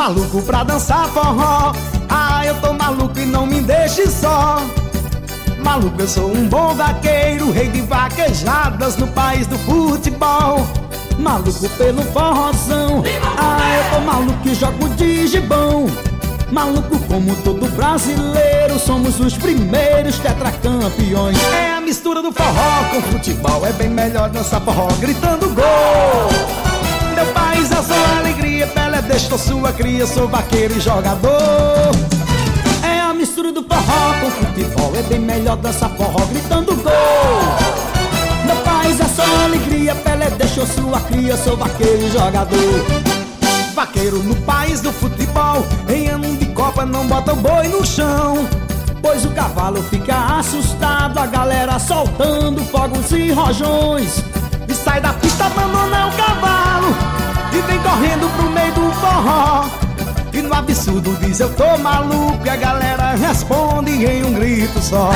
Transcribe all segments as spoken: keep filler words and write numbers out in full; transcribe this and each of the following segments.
maluco pra dançar forró. Ah, eu tô maluco e não me deixe só. Maluco, eu sou um bom vaqueiro, rei de vaquejadas no país do futebol. Maluco pelo forrozão. Ah, eu tô maluco e jogo de gibão. Maluco como todo brasileiro, somos os primeiros tetracampeões. É a mistura do forró com futebol, é bem melhor dançar forró gritando gol. Meu país é sua alegria, Pelé deixou sua cria, sou vaqueiro e jogador. É a mistura do forró com futebol, é bem melhor dançar forró gritando gol. Meu país é sua alegria, Pelé deixou sua cria, sou vaqueiro e jogador. Vaqueiro no país do futebol, em ano de Copa não bota o boi no chão, pois o cavalo fica assustado, a galera soltando fogos e rojões. E sai da pista, abandona o cavalo e vem correndo pro meio do forró. E no absurdo diz eu tô maluco, e a galera responde em um grito só.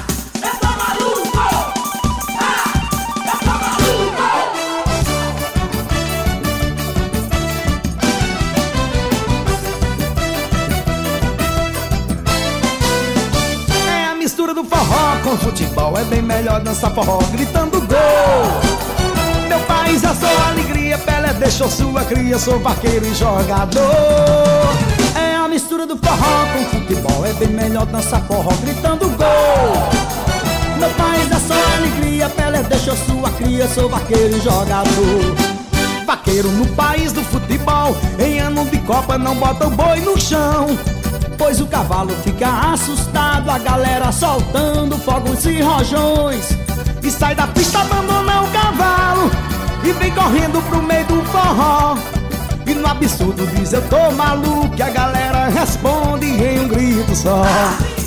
Mistura do forró com futebol, é bem melhor dançar forró gritando gol. Meu país é sua alegria, Pelé deixou sua cria, sou vaqueiro e jogador. É a mistura do forró com futebol, é bem melhor dançar forró gritando gol. Meu país é sua alegria, Pelé deixou sua cria, sou vaqueiro e jogador. Vaqueiro no país do futebol, em ano de Copa não bota o boi no chão, pois o cavalo fica assustado, a galera soltando fogos e rojões. E sai da pista, abandona o cavalo e vem correndo pro meio do forró. E no absurdo diz eu tô maluco, e a galera responde em um grito só.